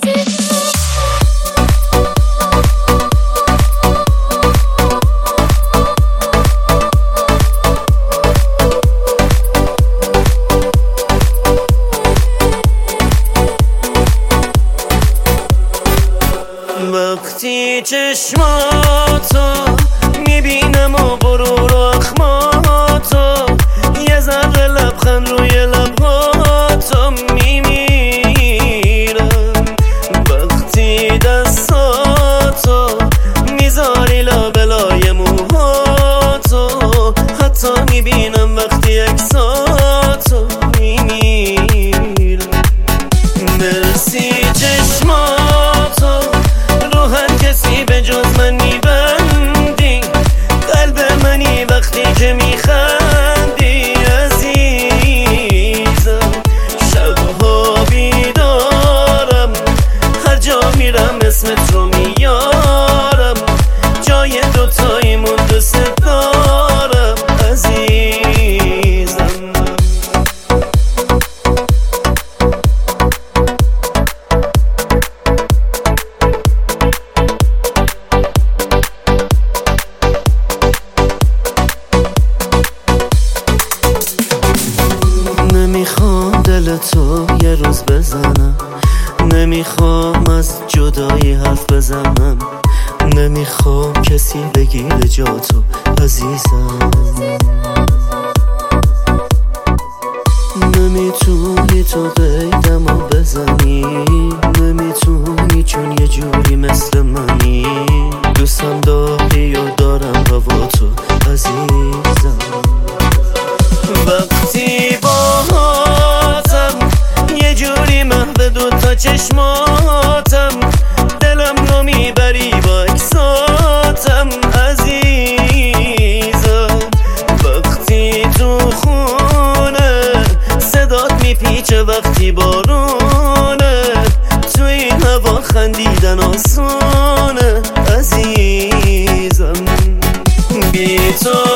وقتی چشماتو میبینم و غرور و اخماتو، یه ذره لبخند روی لبهاتو میمیرم. وقتی دستاتو میذاری لابلای موهاتو، حتی میبینم وقتی عکساتو میمیرم. مرسی چشماتو رو هر کسی به جز من میبندی، قلب منی وقتی که میخندی عزیزم. شبها بیدارم، هر جا میرم اسمت رو میارم، جای دوتاییمون دوست دارم عزیزم. نمیخوام دل تو یه روز بزنم، نمیخوام از جدایی حرف بزنم، نمیخوام کسی بگیره جاتو عزیزم. نمیتونی تو قیدمو بزنی، نمیتونی چون یه جوری مثل منی، دوستم داری و دارم هوا تو عزیزم. وقتی باهاتم یه جوری محو دوتا چشماتم، دلم رو میبری با اکساتم عزیزم. وقتی تو خونه صدات میپیچه، وقتی بارونه تو این هوا خندیدن آسونه عزیزم. بی تو